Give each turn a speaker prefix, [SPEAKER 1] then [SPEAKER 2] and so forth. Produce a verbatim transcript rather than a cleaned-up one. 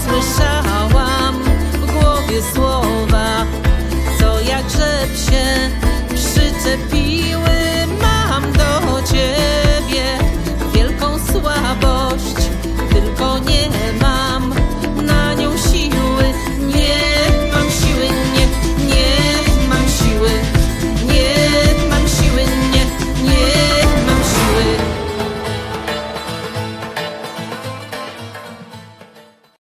[SPEAKER 1] słyszałam w głowie słowa, co jak rzep się przyczepi.